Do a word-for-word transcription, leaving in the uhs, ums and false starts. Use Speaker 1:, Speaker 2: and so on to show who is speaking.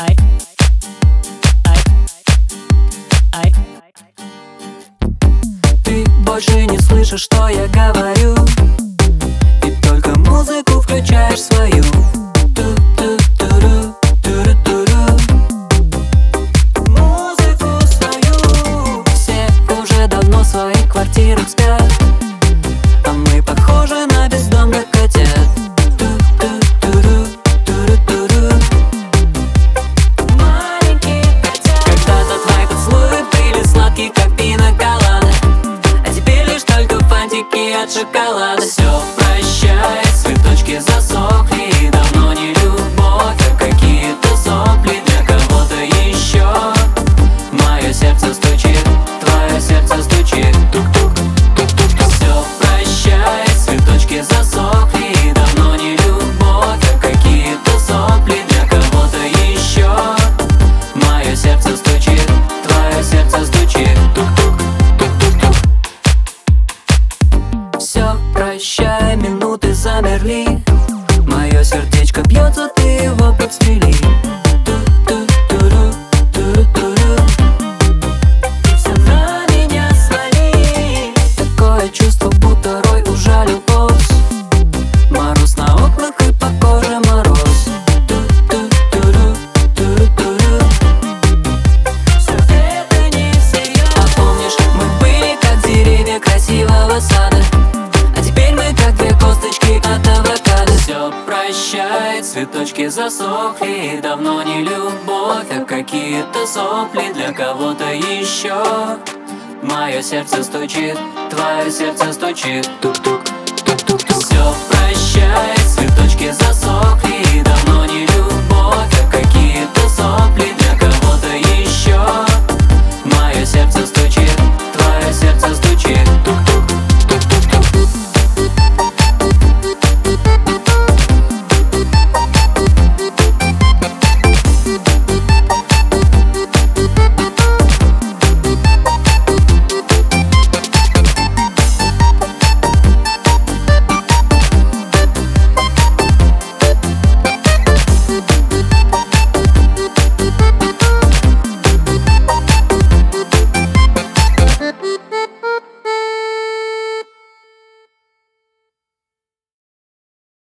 Speaker 1: ай, ай, ай. Ты больше не слышишь, что я говорю, и только музыку включаешь свою. Ту-ту-туру, туру-туру. Музыку свою. Все уже давно в своих квартирах спят, а мы похожи на бездомных котят. Ту-ту-туру, туру-туру. Маленькие котята. Когда-то твои поцелуи были сладкие, как пина-колада, а теперь лишь только фантики от шоколада. Все прощай, цветочки засохли, и давно не любовь, а какие-то сопли для кого-то еще. Мое сердце стучит, твое сердце стучит. Тук-тук, тук-тук. Все прощай, цветочки засохли, и давно не любовь, а какие-то сопли для кого-то еще. Мое сердце стучит, твое сердце стучит. Тук-тук, тук-тук-тук. Все прощай, минуты замерли, мое сердечко бьется, ты его подстрели. Ту-ту-туру, туру-туру. И все на меня свали. Такое чувство, будто рой ужалил ос. Мороз на окнах и по коже мороз. Ту-ту-туру, туру-туру. Все это не всерьез. А помнишь, мы были как деревья красивого сада, а теперь мы как две косточки от авокадо. Все прощай, цветочки засохли, и давно не любовь, а какие-то сопли для кого-то еще. Мое сердце стучит, твое сердце стучит. Тук-тук, тук-тук-тук. Все прощай, цветочки засохли,